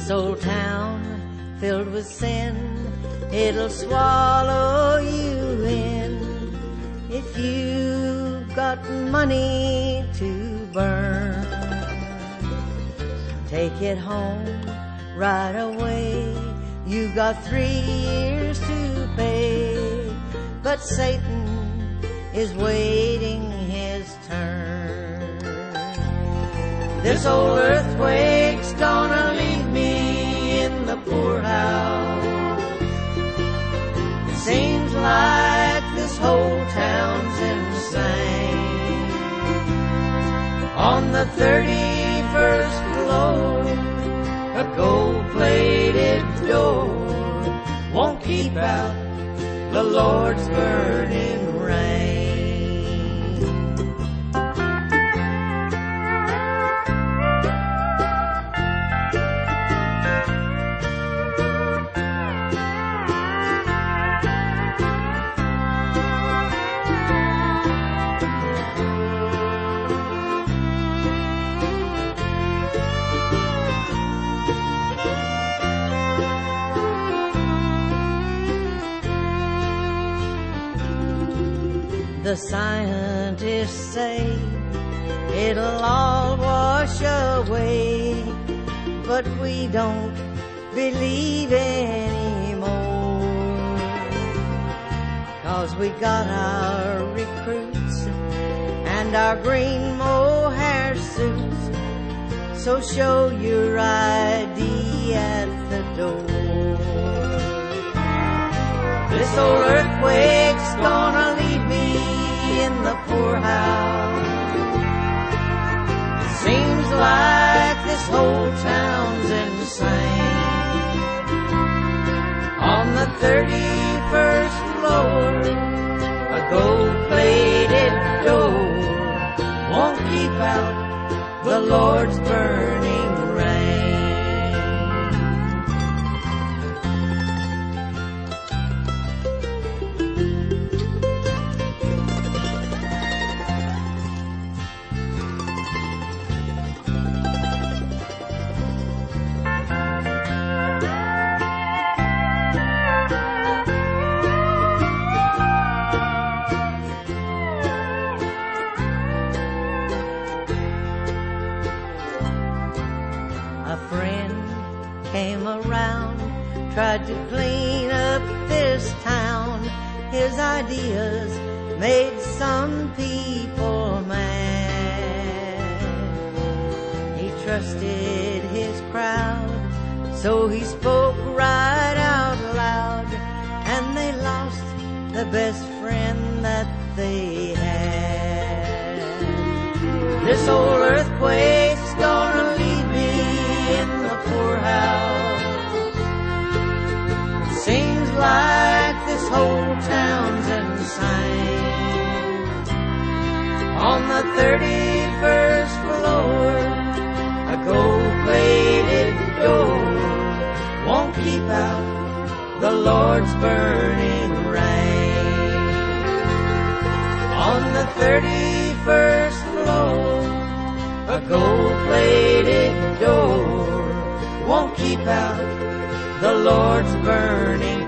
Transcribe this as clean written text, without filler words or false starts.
This old town filled with sin, it'll swallow you in if you've got money to burn. Take it home right away. You got 3 years to pay, but Satan is waiting his turn. This old earthquake's gonna leave me in the poorhouse. It seems like this whole town's insane. On the 31st floor, a gold-plated door won't keep out the Lord's burning rain. The scientists say it'll all wash away, but we don't believe anymore, 'cause we got our recruits and our green mohair suits. So show your ID at the door. This old earthquake's gonna leave me in the poorhouse. It seems like this whole town's insane. On the 31st floor, a gold-plated door won't keep out the Lord's burning rain. A friend came around, tried to clean up this town. His ideas made some people mad. He trusted his crowd, so he spoke right out loud, and they lost the best friend that they had. This old earthquake's gonna leave me in the poorhouse. It seems like this whole town's insane. On the 31st floor, a gold-plated door won't keep out the Lord's burning rain. On the 31st floor, a gold-plated door won't keep out the Lord's burning